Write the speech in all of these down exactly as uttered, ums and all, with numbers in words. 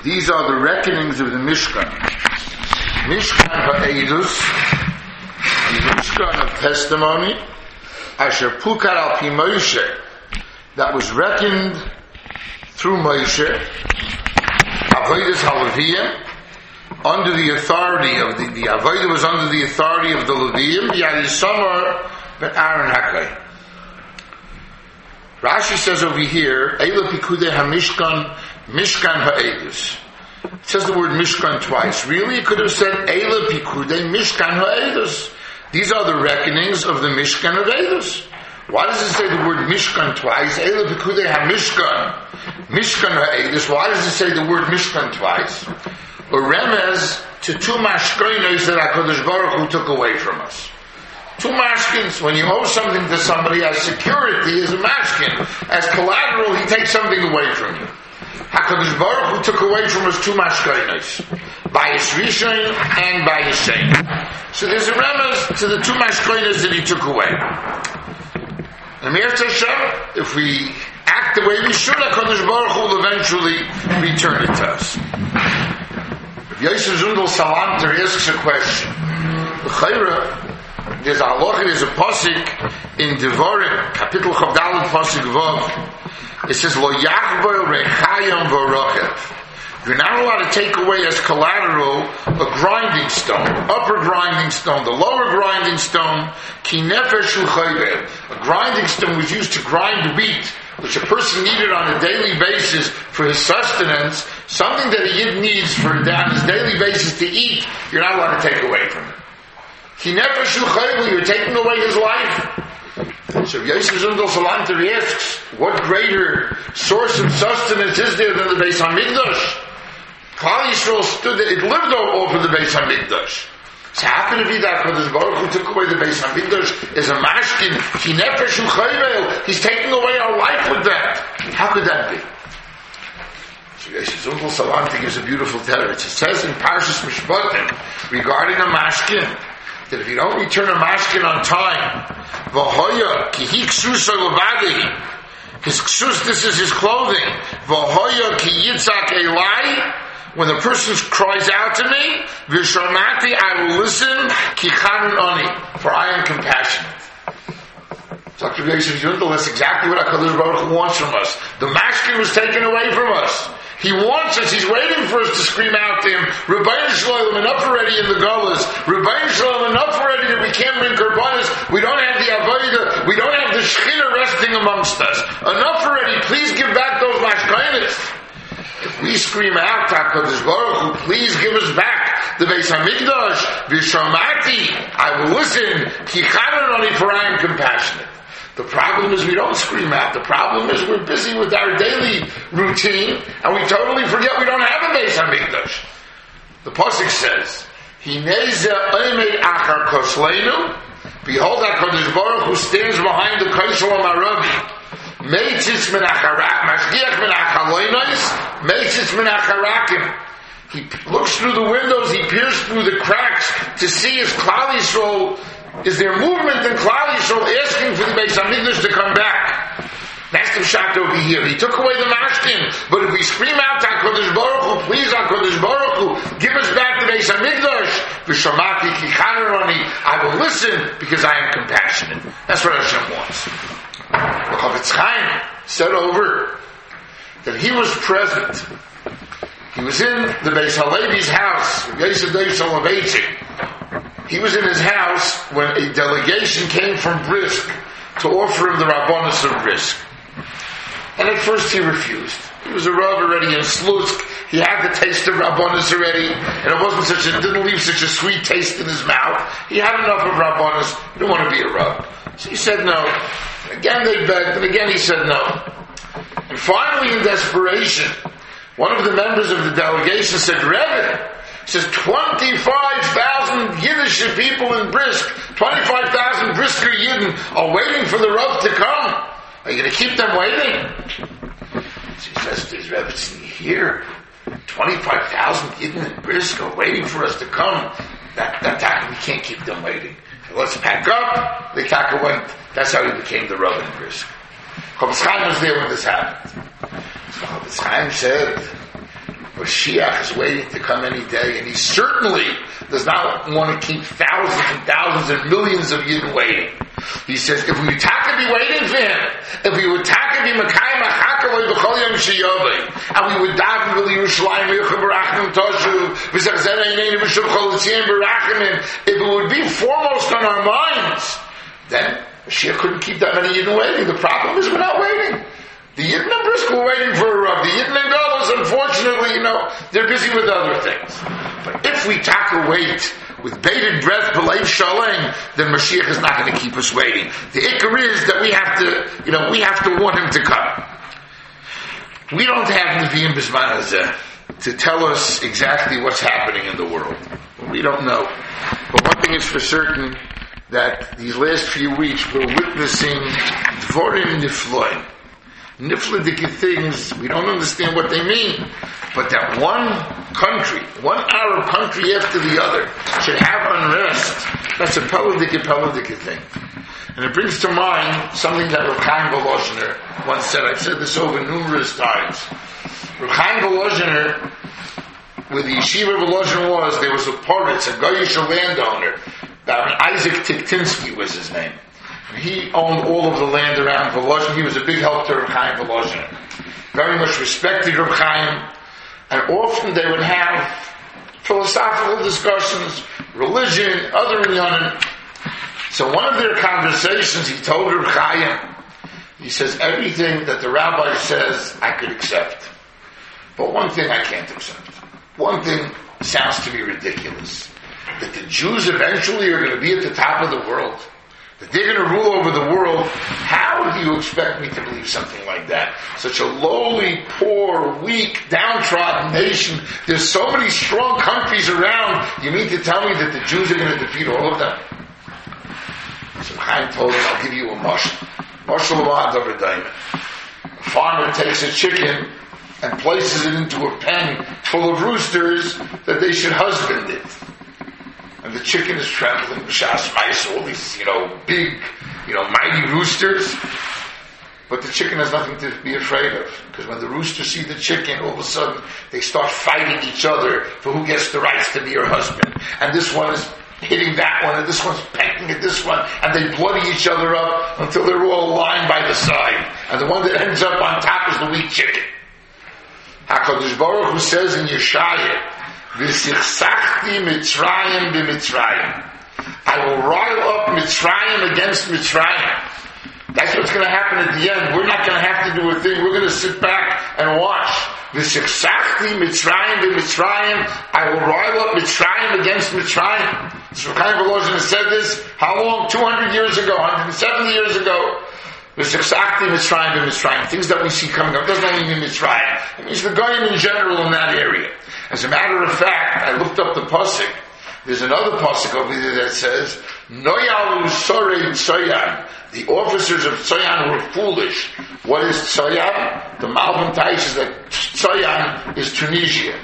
These are the reckonings of the Mishkan. Mishkan ha'edus, the Mishkan of testimony, Asher Pukar al Pi Moshe, that was reckoned through Moshe, Avodas HaLeviyim, under the authority of the, the Avodah was under the authority of the Leviyim, Yadisamar ben Aaron Hakai. Rashi says over here, Eila Pikudei HaMishkan, Mishkan Ha'edus. It says the word Mishkan twice. Really, it could have said Eila Pikudei Mishkan Ha'edus. These are the reckonings of the Mishkan of Edus. Why does it say the word Mishkan twice? Eila Pikudei HaMishkan, Mishkan Ha'edus. Why does it say the word Mishkan twice? A remez to two mashkinos that HaKadosh Baruch Hu took away from us. Two mashkins, when you owe something to somebody as security, as a mashkin, as collateral, he takes something away from you. HaKadosh Baruch Hu took away from us two mashkinos, by his rishon and by his shame. So there's a remez to the two mashkinos that he took away. And if we act the way we should, HaKadosh Baruch Hu will eventually return it to us. Yosef Zundel Salanter asks a question. There's a halacha, there's a pasuk in Devarim, Kapitel Chavdalad pasuk Vav. It says, Lo yachbar rechayam v'rochev. You're not allowed to take away as collateral a grinding stone, upper grinding stone, the lower grinding stone, ki nefesh u'chayvev. A grinding stone was used to grind wheat, which a person needed on a daily basis for his sustenance, something that a yid needs for on his daily basis to eat, you're not allowed to take away from him. Ki nefesh u'chayvev, you're taking away his life. So Yosef Zundel Salanter asks, what greater source of sustenance is there than the Beis HaMikdash? Klal Yisrael stood there, it lived over the Beis HaMikdash. So how can it be that Kadosh Baruch Hu took away the Beis HaMikdash as a mashkin? Ki nefesh u'chayvev, he's taking away our life with that. How could that be? So Yosef Zundel Salanter gives a beautiful teretz. It says in Parshas Mishpatim regarding a mashkin, that if you don't return a mashkin on time, v'hoya ki hi ksusa levadihi, his ksus, this is his clothing, v'hoya ki yitzak elai, when the person cries out to me, v'shamati, I will listen, ki chanun ani, for I am compassionate. Doctor Yosef Zundel, that's exactly what HaKadosh Baruch Hu wants from us. The mashkin was taken away from us. He wants us, he's waiting for us to scream out to him, Rebbeinu Shalom, enough already in the gullahs, Rebbeinu Shalom, enough already that we can't bring korbanos, we don't have the avodah, we don't have the shechina resting amongst us. Enough already, please give back those mashkainis. If we scream out, HaKadosh Baruch Hu, please give us back the Beis HaMikdash, V'shamati, I will listen, Ki chanun ani, for I am compassionate. The problem is we don't scream out. The problem is we're busy with our daily routine and we totally forget we don't have a Beis HaMikdash. The pasuk says, Hineze oimei achar kosleinu, behold HaKadosh Baruch Hu stands behind the Kosel HaMaravi, meitzitz min acharak, mashgiach min achaloinos, meitzitz min acharakim. He looks through the windows, he peers through the cracks to see his Klal Yisrael. Is there movement in Klal Yisrael asking for the Beis HaMikdash to come back? That's the shot over here. He took away the mashkin, but if we scream out to HaKadosh Baruch Hu, please HaKadosh Baruch Hu, give us back the Beis HaMikdash, v'shamati ki chanun ani, I will listen because I am compassionate. That's what Hashem wants. The Chofetz Chaim said over that he was present. He was in the Beis HaLevi's house, Yosef Dei Soloveitchik. He was in his house when a delegation came from Brisk to offer him the Rabbanus of Brisk. And at first he refused. He was a Rav already in Slutsk. He had the taste of Rabbanus already, and it wasn't such a, didn't leave such a sweet taste in his mouth. He had enough of Rabbanus. He didn't want to be a Rav. So he said no. And again they begged, and again he said no. And finally in desperation, one of the members of the delegation said, Rebbe, he says, twenty-five thousand Yiddish people in Brisk, twenty-five thousand Brisker Yidden are waiting for the Rav to come. Are you going to keep them waiting? So he says to his Rebbe, here, twenty-five thousand Yidden in Brisk are waiting for us to come. That, that, that, we can't keep them waiting. So let's pack up. The Taka went. That's how he became the Rav in Brisk. Chofetz Chaim was there when this happened. So Chofetz Chaim said, Mashiach is waiting to come any day, and he certainly does not want to keep thousands and thousands and millions of Yidden waiting. He says, if we would taka be waiting for him, if we would taka be Makayim HaChakaloi B'chol Yom Sheyovei, and we would daven V'li Yerushalayim V'yuchim B'rachim Toshuv V'zachzer Eineinu V'shuv Chol Tziyim B'rachimim, if it would be foremost on our minds, then Mashiach couldn't keep that many Yidden waiting. The problem is we're not waiting. The Yidden and Briscoe were waiting for a Rav. The Yidden and Golos, unfortunately, you know, they're busy with other things. But if we taka wait with bated breath, b'leiv shalem, then Mashiach is not going to keep us waiting. The ikar is that we have to, you know, we have to want him to come. We don't have Nevi'im B'zman Hazeh to tell us exactly what's happening in the world. We don't know. But one thing is for certain, that these last few weeks we're witnessing Dvorim Nifloim. Nifladik things, we don't understand what they mean, but that one country, one Arab country after the other, should have unrest, that's a Peladik Peladik thing. And it brings to mind something that Reb Chaim Volozhiner once said. I've said this over numerous times. Reb Chaim Volozhiner, where the yeshiva of Volozhiner was, there was a poritz, a Goyish landowner, Isaac Tiktinsky was his name. He owned all of the land around Volozhin. He was a big help to Reb Chaim Volozhin. Very much respected Reb Chaim. And often they would have philosophical discussions, religion, other inyanim. So one of their conversations, he told Reb Chaim, he says, everything that the rabbi says, I could accept. But one thing I can't accept. One thing sounds to me ridiculous. That the Jews eventually are going to be at the top of the world. That they're going to rule over the world. How do you expect me to believe something like that? Such a lowly, poor, weak, downtrodden nation. There's so many strong countries around. You mean to tell me that the Jews are going to defeat all of them? So Chaim told him, I'll give you a mashal. Mashal of over diamond. A farmer takes a chicken and places it into a pen full of roosters that they should husband it. And the chicken is trembling, b'shas mice, all these, you know, big, you know, mighty roosters. But the chicken has nothing to be afraid of. Because when the roosters see the chicken, all of a sudden, they start fighting each other for who gets the rights to be her husband. And this one is hitting that one, and this one's pecking at this one, and they bloody each other up until they're all lying by the side. And the one that ends up on top is the weak chicken. HaKadosh Baruch Hu says in Yeshaya, V'sichsachti Mitzrayim b'Mitzrayim. I will rile up Mitzrayim against Mitzrayim. That's what's going to happen at the end. We're not going to have to do a thing. We're going to sit back and watch. V'sichsachti Mitzrayim b'Mitzrayim. I will rile up Mitzrayim against Mitzrayim. So Chaim Volozhin said this, how long? two hundred years ago, one hundred seventy years ago. V'sichsachti Mitzrayim b'Mitzrayim. Things that we see coming up. It doesn't only mean Mitzrayim. It means the Goyim in general in that area. As a matter of fact, I looked up the pasuk. There's another pasuk over there that says, Noyalu Sorei Tsoyan. The officers of Tsoyan were foolish. What is Tsoyan? The Malbim Taish is that Tsoyan is Tunisia.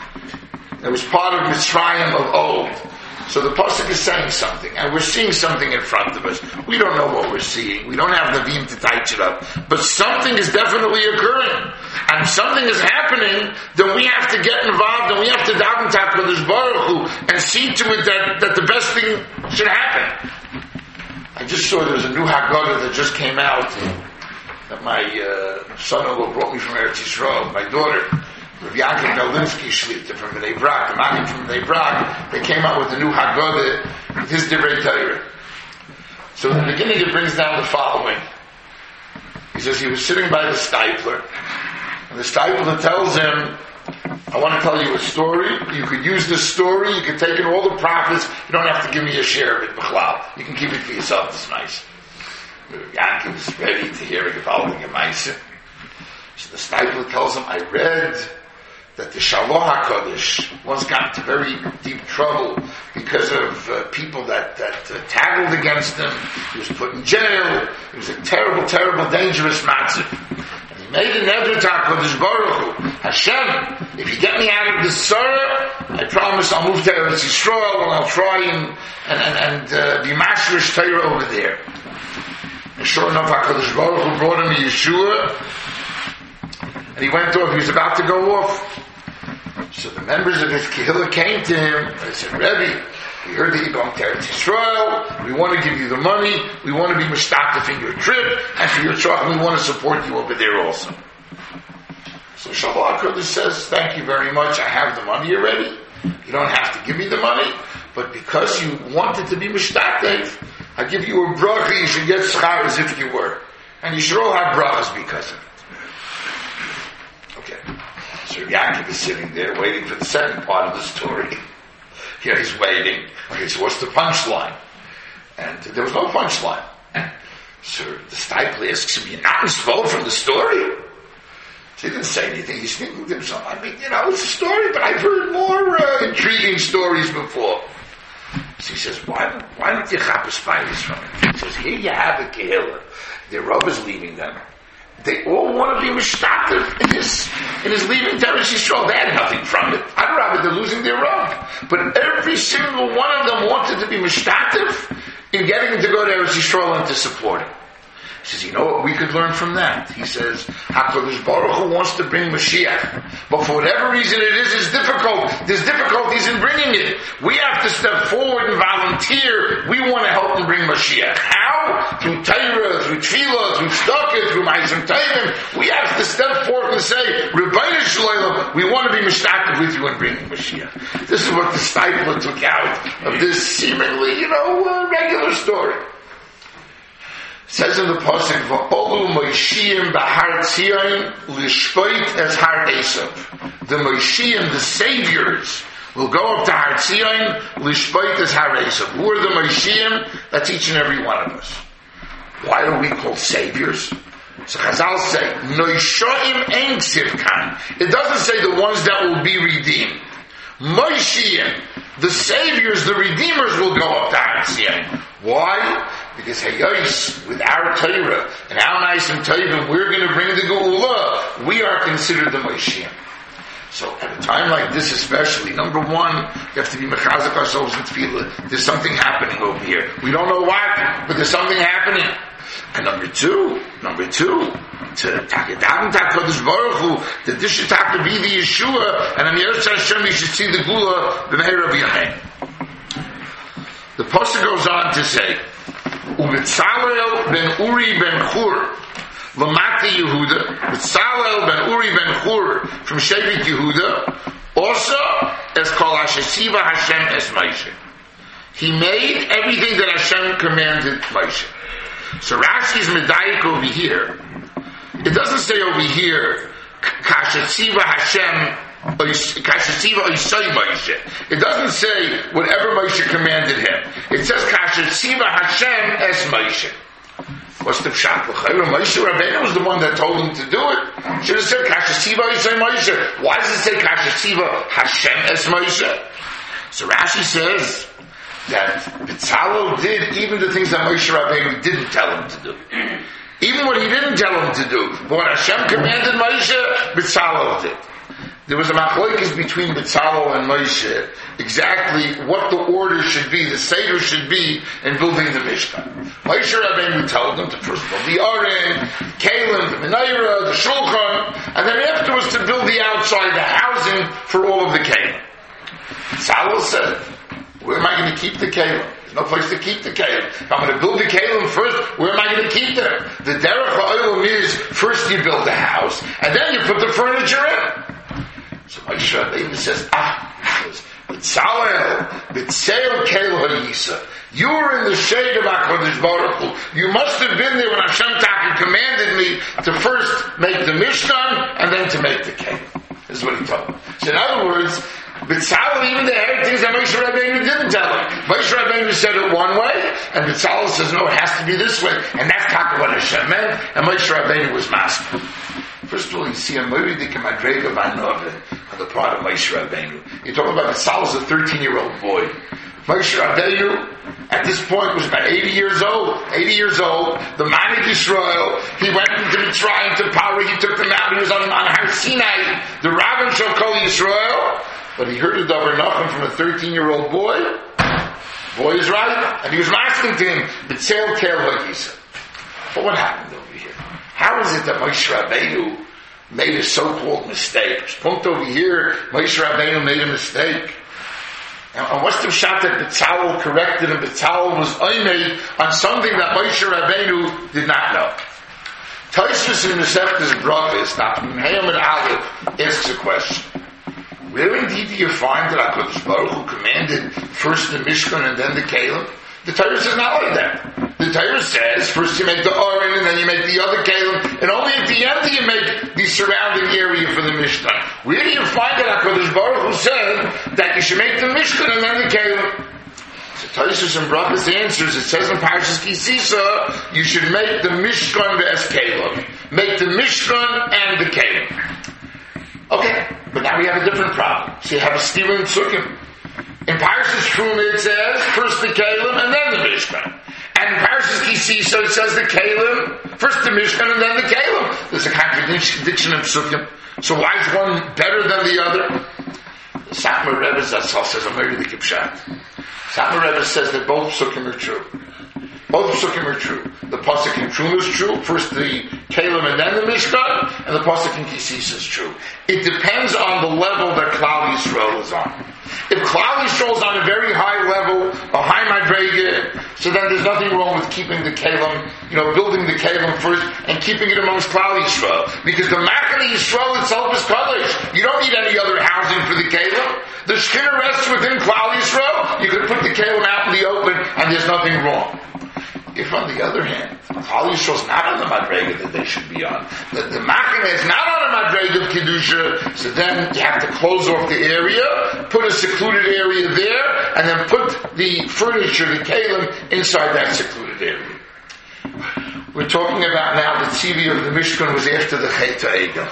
It was part of Mitzrayim of old. So the pasuk is saying something, and we're seeing something in front of us. We don't know what we're seeing. We don't have Nevi'im to touch it up. But something is definitely occurring. And if something is happening, then we have to get involved, and we have to daven to HaKadosh Baruch Hu and see to it that, that the best thing should happen. I just saw there was a new Haggadah that just came out that my uh, son-in-law brought me from Eretz Yisrael, my daughter. Rav Yaakov Galinsky Shlita from Bnei Brak, the Maggid from Bnei Brak, they came out with a new Haggadah with his Divrei Torah. So in the beginning it brings down the following. He says he was sitting by the stipler, and the stipler tells him, I want to tell you a story. You could use this story, you could take in all the profits, you don't have to give me a share of it, B'chlal. You can keep it for yourself, it's nice. Rav Yaakov is ready to hear it, following a Maisa. So the stipler tells him, I read that the Shalom HaKadosh once got into very deep trouble because of uh, people that, that uh, taggled against him. He was put in jail. It was a terrible, terrible, dangerous matzah. And he made an neder to HaKadosh Baruch Hu. Hashem, if you get me out of this sorrow, I promise I'll move to Eretz Yisrael and I'll try and, and, and, and uh, be mashrish Torah over there. And sure enough, HaKadosh Baruch Hu brought him to Yeshua. And he went off, he was about to go off. So the members of his Kehillah came to him and they said, Rebbe, we heard that you're going to Eretz Yisrael. We want to give you the money. We want to be mishtakef in your trip. And for your truck, we want to support you over there also. So Shalom HaKodesh says, thank you very much. I have the money already. You don't have to give me the money. But because you wanted to be mishtakef, I give you a bracha. You should get schar as if you were. And you should all have brachas because of it. Okay. So Yaakov is sitting there waiting for the second part of the story. Here he's waiting. Okay, so what's the punchline? And there was no punchline. So the Steipler asks him, you're not involved from the story? So he didn't say anything. He's thinking to himself, I mean, you know, it's a story, but I've heard more uh, intriguing stories before. So he says, why, why don't you chappus fighters from it? He says, here you have a Kehillah. Their Rav is leaving them. They all want to be mishtatev in his, in his leaving to Eretz Yisrael. They had nothing from it. I'd rather they're losing their Rav. But every single one of them wanted to be mishtatev in getting him to go to Eretz Yisrael and to support him. He says, you know what we could learn from that? He says, HaKadosh Baruch Hu wants to bring Mashiach, but for whatever reason it is, it's difficult. There's difficulties in bringing it. We have to step forward and volunteer. We want to help him bring Mashiach. How? Through Torah, through Tefillah, through Tzedakah, through Ma'asim Tovim. We have to step forward and say, Rebbeinu Shloim, we want to be mishtakef with you in bringing Mashiach. This is what the Steipler took out of this seemingly, you know, uh, regular story. It says in the pasuk, "Va'olu Moshiim b'Har Tzion lishpoit as Har Esav." The Moshiim, the saviors, will go up to Har Tzion lishpoit as Har Esav. Who are the Moshiim? That's each and every one of us. Why are we called saviors? So Chazal say, "Noishoim ein ksivkan." It doesn't say the ones that will be redeemed. Moshiim, the saviors, the redeemers, will go up to Har Tzion. Why? Because Hayos, with our Torah and our Ma'asim Tovim, we're going to bring the Geula. We are considered the Moshiach. So at a time like this especially, number one, we have to be mechazek ourselves in tefillah. There's something happening over here. We don't know what, but there's something happening. And number two, number two, to Takadam Takadosh Baruch Hu, that this should have to be the Yeshua, and on the Eretz Hashem you should see the Geula b'meira b'yahem. The pasuk goes on to say, Ubetzalel ben Uri ben Chur, Lamati Yehuda, Betzalel ben Uri ben Chur from Shevet Yehuda, also as Kol Hashesiva Hashem es Moshe. He made everything that Hashem commanded Moshe. So Rashi's medayik over here. It doesn't say over here, Kashesiva Hashem. It doesn't say whatever Moshe commanded him. It says Kashesiva Hashem es Moshe. What's the pshat? Moshe Rabbeinu was the one that told him to do it. Should have said Kashesiva Moshe. Why does it say Kashesiva Hashem es Moshe? So Rashi says that Betzalel did even the things that Moshe Rabbeinu didn't tell him to do. Even what he didn't tell him to do. But what Hashem commanded Moshe, Betzalel did. There was a machlokes between Betzalel and Moshe, exactly what the order should be, the seder should be in building the Mishkan. Moshe Rabbeinu told them to first build the Aron, Kalim, the Menorah, the Shulchan, and then afterwards to build the outside, the housing for all of the Kalim. Betzalel said, where am I going to keep the Kalim? There's no place to keep the Kalim. If I'm going to build the Kalim first, where am I going to keep them? The Derech HaOlam is, first you build the house, and then you put the furniture in. So Moshe Rabbeinu says, ah, B'tzalel, B'tzeil Kel HaYisa. You were in the shade of HaKadosh Baruch Hu. You must have been there when Hashem Taka commanded me to first make the Mishkan and then to make the Kelim. This is what he told me. So in other words, B'tzalel even there had things that Moshe Rabbeinu didn't tell him. Moshe Rabbeinu said it one way, and B'tzalel says, no, it has to be this way. And that's Taka what Hashem meant, and Moshe Rabbeinu was master. First of all, you see a Moedik and Madrega Vanove on the part of Moshe Rabbeinu. You talk about Betzalel as a thirteen-year-old boy. Moshe Rabbeinu, at this point, was about eighty years old. eighty years old. The man of Yisrael. He went into Mitzrayim to power. He took them out. He was on, on Har Sinai. The Rabbin shall call Yisrael. But he heard a Davar Nachum from a thirteen-year-old boy. Boy is right. And he was asking to him, B'tzeil Kel HaYisa. But what happened over here? How is it that Moshe Rabbeinu made a so-called mistake. Point over here, Moshe Rabbeinu made a mistake. And, and what's the shot that Betzalel corrected and Betzalel was oimei on something that Moshe Rabbeinu did not know? Tosfos in Masechtas Brachos, not Mehem and Aleph, asks a question. Where indeed do you find that HaKadosh Baruch Hu commanded first the Mishkan and then the Kalim? The Torah says not like that. The Torah says first you make the Oren and then you make the other Kalim, and only at the end do you make the surrounding area for the Mishkan. Where do you find that HaKadosh Baruch Hu said that you should make the Mishkan and then the Kalim? So Tosfos and Brachos answers, it says in Parshas Ki Sisa, you should make the Mishkan as Kalim. Make the Mishkan and the Kalim. Okay, but now we have a different problem. So you have a Stira and Sukkim. In Parshas Truma it says first the Kalim and then the Mishkan. And in Parshas Ki Sisa it says the Kalim, first the Mishkan and then the Kalim. There's a contradiction of Sukkim. So why is one better than the other? The Satmar Rebbe Zatzal says, I'm ready to keep shot. Satmar Rebbe says that both Sukkim are true. Both Sukkim are true. The Pasuk in Truma is true, first the Kalim and then the Mishkan, and the Pasuk in Ki Sisa is true. It depends on the level that Klal Yisrael is on. If Klal Yisrael is on a very high level, a high madrega, so then there's nothing wrong with keeping the Kalim, you know, building the Kalim first and keeping it amongst Klal Yisrael. Because the Machane Yisrael itself is Kadosh. You don't need any other housing for the Kalim. The Shekhinah rests within Klal Yisrael. You could put the Kalim out in the open and there's nothing wrong. If on the other hand, Klal Yisrael is not on the madrega that they should be on, the, the Machane is not on the madrega of Kedusha, so then you have to close off the area, put a secluded area there, and then put the furniture, the Kalim, inside that secluded area. We're talking about now the tzivui of the Mishkan was after the Chet HaEgel.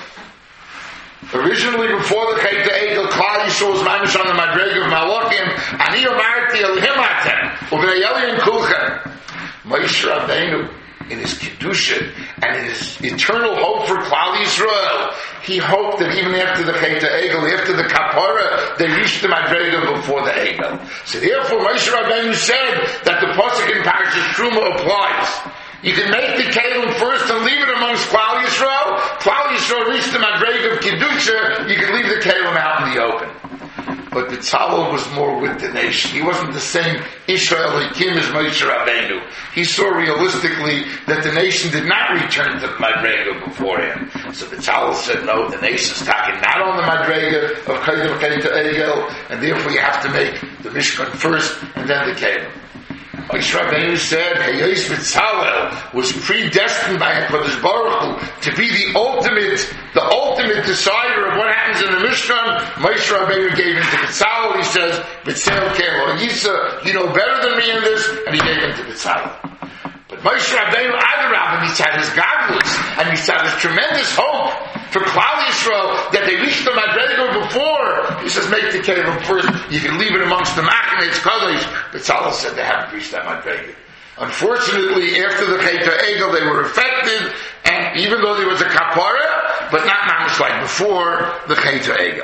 Originally, before the Chet HaEgel, Klal Yisrael was mamish on the madrega of Malachim, Ani Omarti Elohim Atem, Uvnei Eli and Kulchem. Moshe Rabbeinu, in his Kedusha and in his eternal hope for Klal Yisrael, he hoped that even after the Chet HaEgel, after the Kapara, they reached the Madrega before the Egel. So therefore, Moshe Rabbeinu said that the Pasuk in Parshas Truma applies. You can make the Kalim first and leave it amongst Klal Yisrael. Klal Yisrael reached the Madrega of Kedusha, you can leave the Kalim out in the open. But Betzalel was more with the nation. He wasn't the same Israel Elohim as Moshe Rabbeinu. He saw realistically that the nation did not return to the Madrega before him. So Betzalel said, no, the nation's talking not on the Madrega of Kedem Chet HaEgel, and therefore you have to make the Mishkan first and then the Kalim. Moshe Rabbeinu said, Heyos Betzalel was predestined by HaKadosh Baruch Hu to be the ultimate, the ultimate decider of what happens in the Mishkan. Moshe Rabbeinu gave him to Betzalel. He says, Betzalel Kelo Yisa, you know better than me in this, and he gave him to Betzalel. But Moshe Rabbeinu Adarab, he's had his godless, and he's had his tremendous hope for Klal Yisrael that they reached the Madrega before. He says, make the Kalim first. You can leave it amongst the Machane, it's Kadosh. But Betzalel said they haven't reached that Madrega. Unfortunately, after the Chet HaEgel, they were affected, and even though there was a Kapara, but not mamish like before the Chet HaEgel.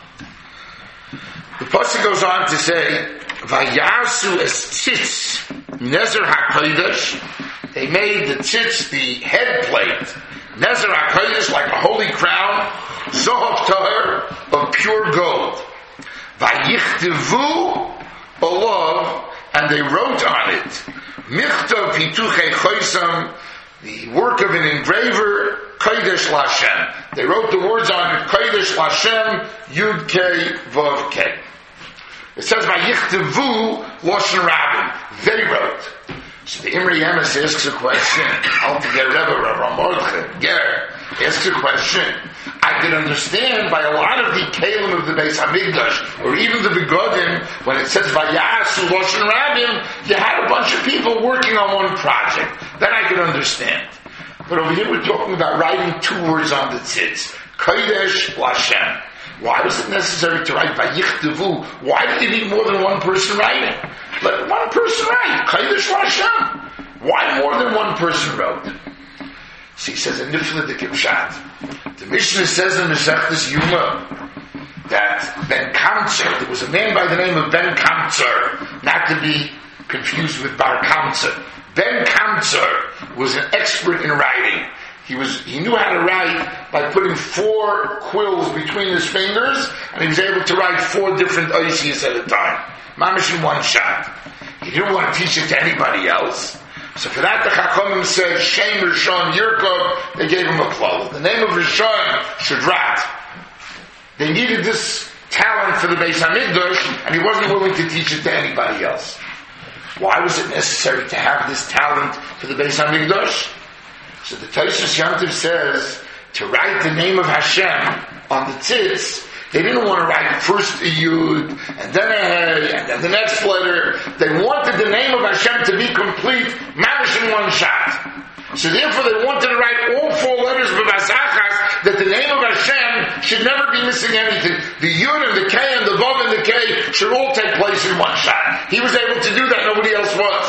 The Pasuk goes on to say, Vayasu es tzitz nezer HaKodesh. They made the tzitz, the head plate, nezer HaKodesh, like a holy crown, zohov tahor, of pure gold. Vayichtivu olav, and they wrote on it, Michtav Pituchei Choisam, the work of an engraver, Kodesh Lashem. They wrote the words on it, Kodesh Lashem, Yud Kei Vav Kei. It says by Yichtavu Loshen Rabin. They wrote. So the Imri Emes asks a question. Altogether Rebbe, Rav Mordechai, Ger, asks a question. I can understand by a lot of the Kalim of the Beis Hamikdash, or even the Begodim, when it says Vayasu Loshen Rabin, you had a bunch of people working on one project. That I can understand. But over here we're talking about writing two words on the tzitz. Kodesh Lashem. Why was it necessary to write Vayichtavu? Why did you need more than one person writing? Let one person write. Kodesh Lashem. Why more than one person wrote? So he says in Nifla de Kipshat. The Mishnah says in Masechtas Yuma that Ben Kamtzer, there was a man by the name of Ben Kamtzer, not to be confused with Bar Kamtzer. Ben Kamtzer was an expert in writing. He was he knew how to write by putting four quills between his fingers, and he was able to write four different oisias at a time. Mamish in one shot. He didn't want to teach it to anybody else. So for that, the Chachamim said, Shem Rishon Yirkov, they gave him a klal. The name of Rishon, Shadrat. They needed this talent for the Beis HaMikdash, and he wasn't willing to teach it to anybody else. Why was it necessary to have this talent for the Beis HaMikdash? So the Tosfos Yom says, to write the name of Hashem on the tzitz, they didn't want to write first a Yud, and then a Hey, and then the next letter. They wanted the name of Hashem to be complete, mamish in one shot. So therefore they wanted to write all four letters of Vasachas, that the name of Hashem should never be missing anything. The Yud and the K and the Vav and the K should all take place in one shot. He was able to do that, nobody else was.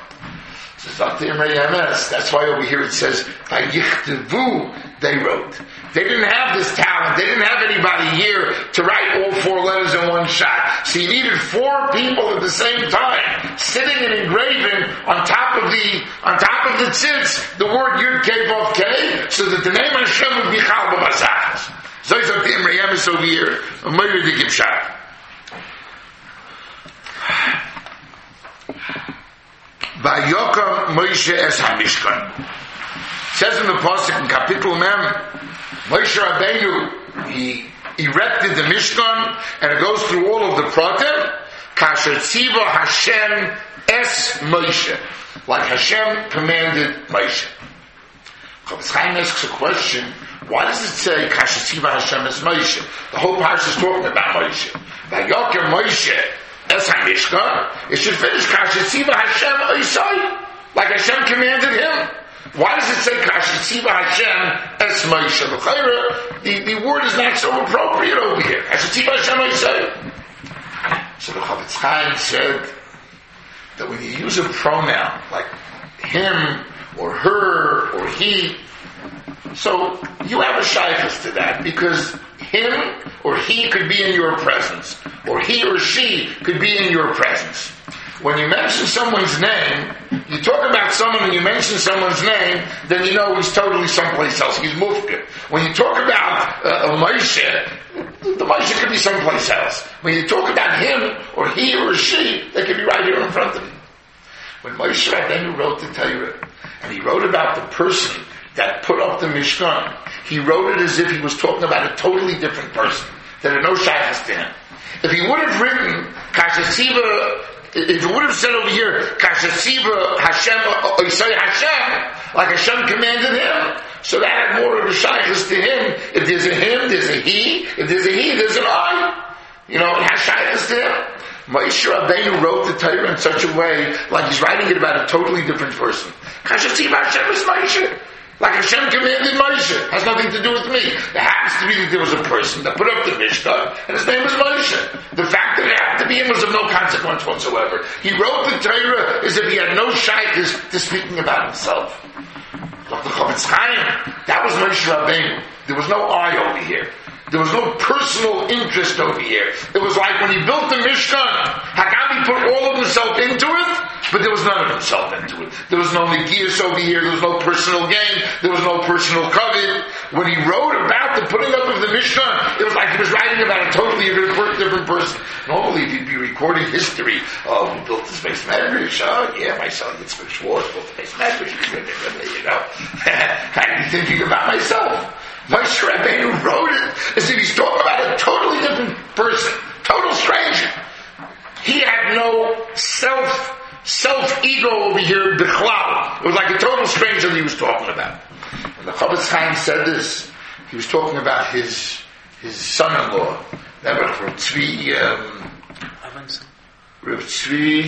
That's why over here it says, Vayichtavu, they wrote. They didn't have this talent. They didn't have anybody here to write all four letters in one shot. So you needed four people at the same time, sitting and engraving on top of the on top of the tzitz the word Yud K Vav K, so that the name of Hashem would be Chal B'Masach. So he's up the Imre Yemes over here, a murder to give shot. Vayokam Moshe es HaMishkan. Says in the pasuk in Kapitel Mem, Moshe Rabbeinu, he erected the Mishkan, and it goes through all of the pratim. Kasher Tziva Hashem es Moshe, like Hashem commanded Moshe. Chofetz Chaim asks a question: why does it say Kasher Tziva Hashem es Moshe? The whole parsha is talking about Moshe. Vayoker Moshe es HaMishkan. It should finish Kasher Tziva Hashem Oisai, like Hashem commanded him. Why does it say Kasher Tziva Hashem es Moshe? The, the word is not so appropriate over here. Kasher Tziva Hashem Oisai. So the Chofetz Chaim said that when you use a pronoun like him or her or he, so you have a shaykhus to that, because him or he could be in your presence, or he or she could be in your presence. When you mention someone's name, you talk about someone and you mention someone's name, then you know he's totally someplace else. He's mufkir. When you talk about uh, a Moshe, the Moshe could be someplace else. When you talk about him or he or she, they could be right here in front of you. When Moshe Rabbeinu wrote the Torah, and he wrote about the person that put up the Mishkan, he wrote it as if he was talking about a totally different person that had no shaykhus to him. If he would have written Kasher Tziva, if he would have said over here Kasher Tziva Hashem Oisai Hashem, like Hashem commanded him, so that had more of a shaykhus to him. If there's a him, there's a he. If there's a he, there's an I. You know, it has shaykhus to him. Moshe Rabbeinu wrote the Torah in such a way like he's writing it about a totally different person. Kasher Tziva Hashem is Moshe. Like Hashem commanded Moshe. Has nothing to do with me. It happens to be that there was a person that put up the Mishkan, and his name was Moshe. The fact that it happened to be him was of no consequence whatsoever. He wrote the Torah as if he had no shaykhus to speaking about himself. Doctor Chofetz Chaim, that was Moshe Rabbeinu. There was no I over here. There was no personal interest over here. It was like when he built the Mishkan, Hakabi put all of himself into it, but there was none of himself into it. There was no Negias over here, there was no personal gain, there was no personal covet. When he wrote about the putting up of the Mishkan, it was like he was writing about a totally different person. Normally he'd be recording history. Oh, we built this base medrash. Oh, yeah, my son Yitzchak Schwartz built the base medrash. You know, I'd be thinking about myself. Moshe Rabbeinu wrote it as if he's talking about a totally different person, total stranger. He had no self, self-ego over here, bichlal. It was like a total stranger that he was talking about. When the Chofetz Chaim said this, he was talking about his his son-in-law, that was Rav Tzvi, um, Rav Tzvi,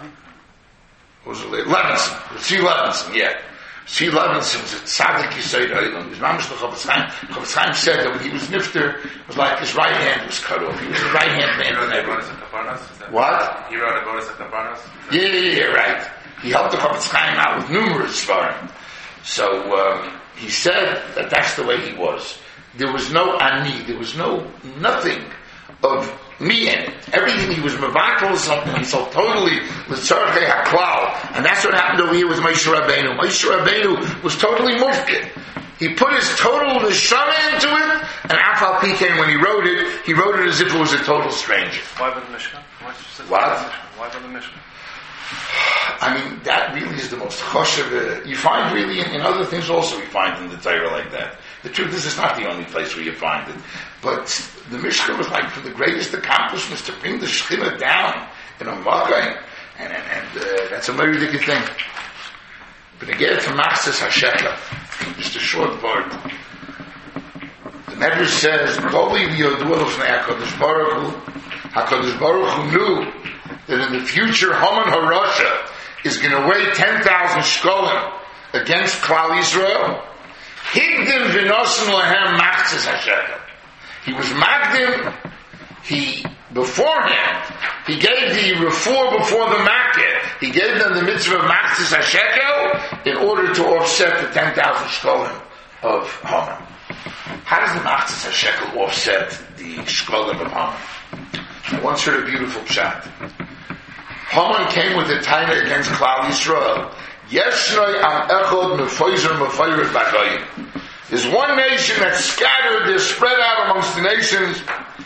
what was it? Levinson, Rav Tzvi Levinson, yeah. Tzvi Levinson's a tzaddik yisod olam. He was mamish the Chofetz Chaim. Chofetz Chaim said that when he was nifter, it was like his right hand was cut off. He was the right hand man. He wrote a What? He wrote a bonus at Kapanos? Yeah, yeah, yeah, right. He helped the Chofetz Chaim out with numerous svarim. So um, he said that that's the way he was. There was no ani. There was no nothing of me in it. Everything he was mevakel something himself totally l'tzarchei haklal, and that's what happened over here with Moshe Rabbeinu. Moshe Rabbeinu was totally mufkid. He put his total neshama into it, and Afal Pikein, when he wrote it, he wrote it as if it was a total stranger. Why by the Mishnah? What? Why by the Mishnah? I mean, that really is the most choshev. You find really in, in other things also, you find in the Torah like that. The truth is, it's not the only place where you find it. But the Mishnah was like for the greatest accomplishments to bring the Shechina down in a Makkah, and, and, and uh, that's a very big thing. But again, to Machzis HaShekel, just a short word. The Medrash says, "Koli v'yodu l'fnei HaKadosh Baruch Hu." HaKadosh Baruch Hu knew that in the future Haman HaRasha is going to weigh ten thousand shkolim against Klal Yisrael. Higdim v'nosim lahem Machzis HaShekel. He was magdim. He beforehand he gave the refuah before the makkah. He gave them the mitzvah of Machzis HaShekel in order to offset the ten thousand shkolim of Haman. How does the Machzis HaShekel offset the shkolim of Haman? I once heard a beautiful pshat. Haman came with a taina against Klal Yisrael. Yeshrei am echod mefoizer mefeiret b'goyim. There's one nation that's scattered, they're spread out amongst the nations.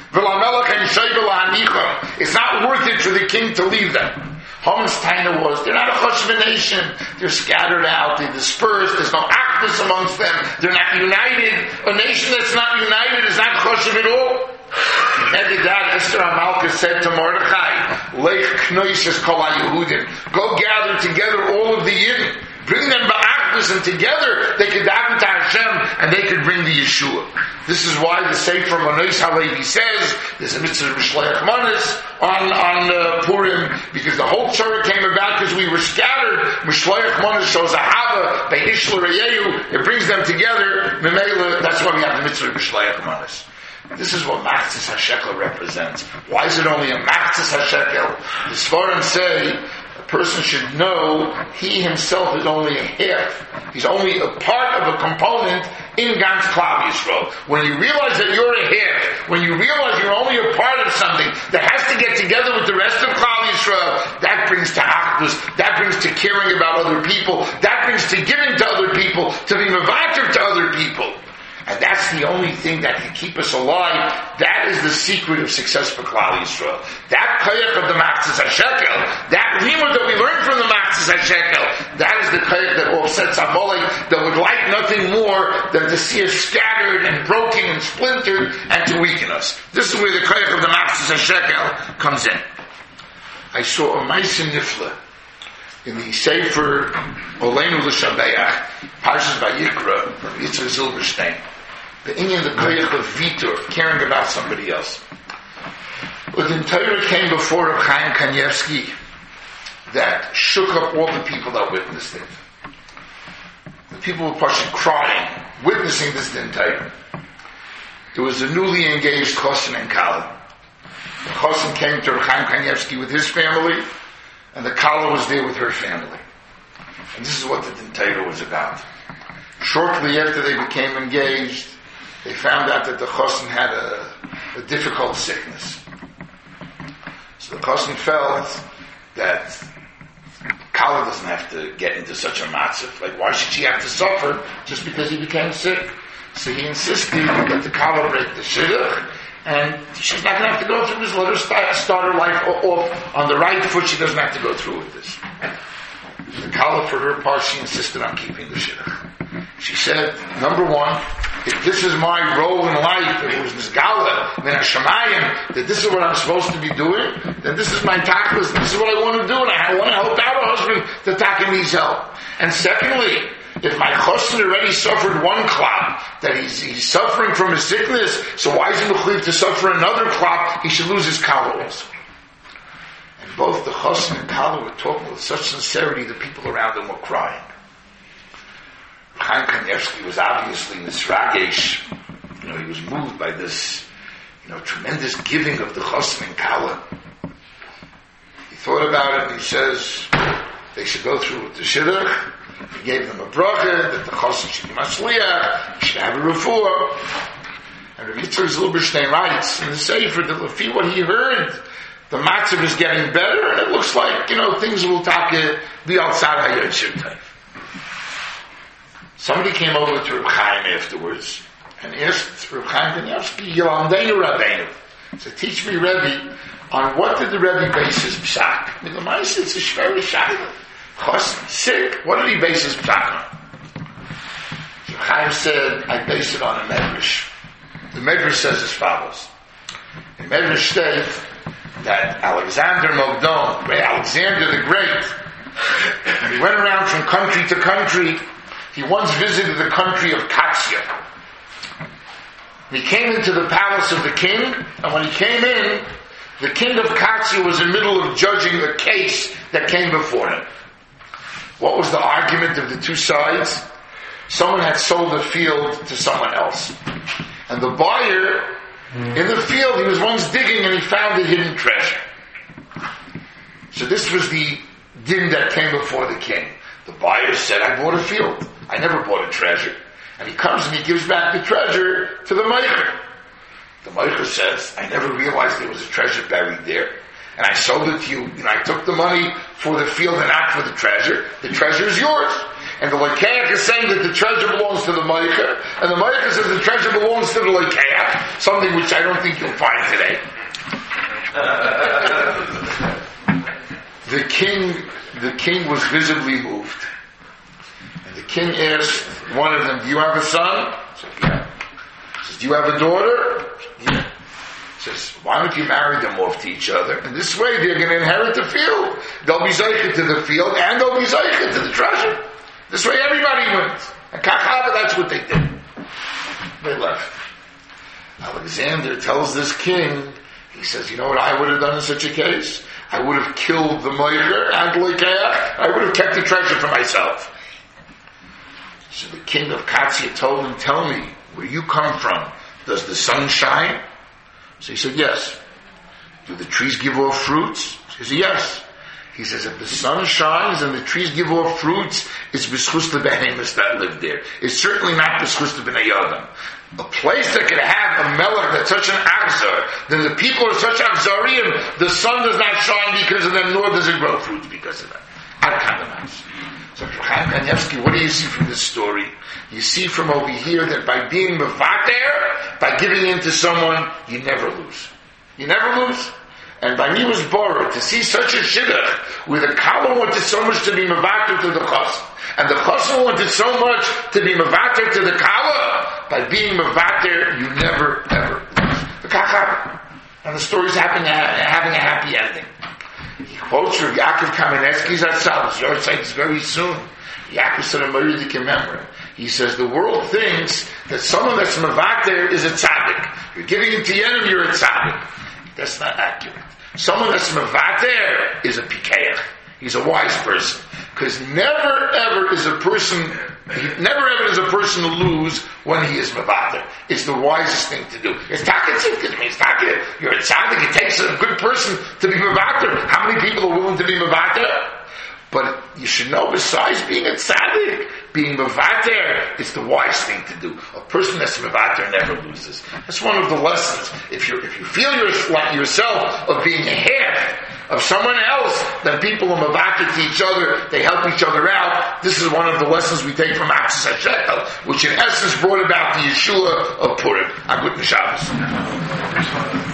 It's not worth it for the king to leave them. Haman's taina was, they're not a choshev nation. They're scattered out, they're dispersed, there's no actness amongst them, they're not united. A nation that's not united is not choshev at all. Medidat Esther HaMalka said to Mordechai, Leich Knoishes Kol HaYehudim, go gather together all of the Yidden, bring them ba'akdus, and together they could daven to Hashem and they could bring the Yeshua. This is why the Sefer Manos HaLevi says there's a mitzvah of Mishleach Manos on, on uh, Purim, because the whole Torah came about because we were scattered. Mishleach Manos shows a hava, Be'ish L'Reyehu, it brings them together. Memela, that's why we have the mitzvah of Mishleach Manos. This is what Machzis HaShekel represents. Why is it only a Machzis HaShekel? The Sfarim say a person should know he himself is only a half. He's only a part of a component in Gans Klal Yisrael. When you realize that you're a half, when you realize you're only a part of something that has to get together with the rest of Klal Yisrael, that brings to Achdus, that brings to caring about other people, that brings to giving to other people, to be mevater to other people. And that's the only thing that can keep us alive. That is the secret of success for Klal Yisrael. That koyach of the Machzis HaShekel, that limud that we learned from the Machzis HaShekel, that is the koyach that offsets Amalek, that would like nothing more than to see us scattered and broken and splintered and to weaken us. This is where the koyach of the Machzis HaShekel comes in. I saw a Ma'aseh Nifla in the Sefer Oleinu L'Shabeach, Parshas Vayikra, from Yitzhak Zilberstein, the Inyan, the koyach of Vitor, caring about somebody else. But the Torah came before Reb Chaim Kanievsky that shook up all the people that witnessed it. The people were partially crying, witnessing this in Torah. It was a newly engaged Chosin and Kala. The Chosin came to Reb Chaim Kanievsky with his family, and the Kala was there with her family. And this is what the Torah was about. Shortly after they became engaged, they found out that the Chosin had a, a difficult sickness. So the Chosin felt that Kala doesn't have to get into such a matzah. Like, why should she have to suffer just because he became sick? So he insisted that the Kala break the shidduch, and she's not going to have to go through this. Let her start, start her life off on the right foot. She doesn't have to go through with this. The Kala, for her part, she insisted on keeping the shidduch. She said, number one, if this is my role in life, if it was this Gala, Min HaShamayim, that this is what I'm supposed to be doing, then this is my tachlis, this is what I want to do, and I want to help out a husband that taka needs help. And secondly, if my chosin already suffered one klap, that he's, he's suffering from a sickness, so why is he mechuyev to suffer another klap? He should lose his kala also. And both the chosin and kala were talking with such sincerity, the people around them were crying. Chaim Kanievsky was obviously nisragesh. You know, he was moved by this, you know, tremendous giving of the chosin and kala. He thought about it and he says they should go through with the shidduch. He gave them a bracha that the chosin should be mashliach, he should have a refuah. And Rabbi Yitzhak Zilberstein writes in the Sefer that Lefi what he heard, the matzav is getting better, and it looks like, you know, things will take, be outside Hayot Shirtayv. Somebody came over to Reb Chaim afterwards and asked Reb Chaim Kanievsky, Yilamdeinu Rabbeinu. So teach me, Rebbe, on what did the Rebbe base his psak? I mean, the Maisa, it's a shver shayla. Chos, sick. What did he base his psak on? So Chaim said, I base it on a medrash. The medrash says as follows. The medrash states that Alexander Mogdon, Alexander the Great, he went around from country to country. He once visited the country of Katsia. He came into the palace of the king, and when he came in, the king of Katsia was in the middle of judging a case that came before him. What was the argument of the two sides? Someone had sold a field to someone else. And the buyer, in the field, he was once digging and he found a hidden treasure. So this was the din that came before the king. The buyer said, I bought a field. I never bought a treasure. And he comes and he gives back the treasure to the meicher. The meicher says, I never realized there was a treasure buried there. And I sold it to you, and I took the money for the field and not for the treasure. The treasure is yours. And the Lekeach is saying that the treasure belongs to the meicher, and the meicher says the treasure belongs to the Lekeach, something which I don't think you'll find today. The king, the king was visibly moved. And the king asked one of them, do you have a son? He said, yeah. He says, do you have a daughter? Yeah. He says, why don't you marry them off to each other? And this way they're going to inherit the field. They'll be zeichet to the field and they'll be zeichet to the treasure. This way everybody wins. And Kachava, that's what they did. They left. Alexander tells this king, he says, you know what I would have done in such a case? I would have killed the meicher and the Lekeach. I would have kept the treasure for myself. So the king of Katsia told him, tell me, where you come from, does the sun shine? So he said, yes. Do the trees give off fruits? He said, yes. He says, if the sun shines and the trees give off fruits, it's b'schus the behemoths that live there. It's certainly not b'schus the b'nei Adam. A place that could have a melech that's such an achzar, then the people are such achzarim, the sun does not shine because of them, nor does it grow fruits because of them. Ad kadamas. So Chaim Kanievsky, what do you see from this story? You see from over here that by being mevater, by giving in to someone, you never lose. You never lose. And by me was borrowed to see such a shidduch, where the kala wanted so much to be mevater to the chassan, and the chassan wanted so much to be mevater to the kala. By being mevater, you never ever lose. The kachar, and the story's having a, having a happy ending. He quotes Rav Yaakov Kamenetsky's Atzal. His yahrzeit is very soon. Yaakov said a Meridik remember. He says the world thinks that someone that's mevater is a tzaddik. You're giving it to the enemy, you're a tzaddik. That's not accurate. Someone that's mevater is a pikeach. He's a wise person. Because never ever is a person, never ever is a person to lose when he is mevater. It's the wisest thing to do. It's taketzit, it means taket. You're a tzaddik, it takes a good person to be mevater. How many people are willing to be mevater? But you should know, besides being a tzaddik, being mevater is the wise thing to do. A person that's mevater never loses. That's one of the lessons. If you if you feel your, yourself of being a half of someone else, then people are mevater to each other. They help each other out. This is one of the lessons we take from Axis HaShekel, which in essence brought about the Yeshua of Purim. A good Shabbos.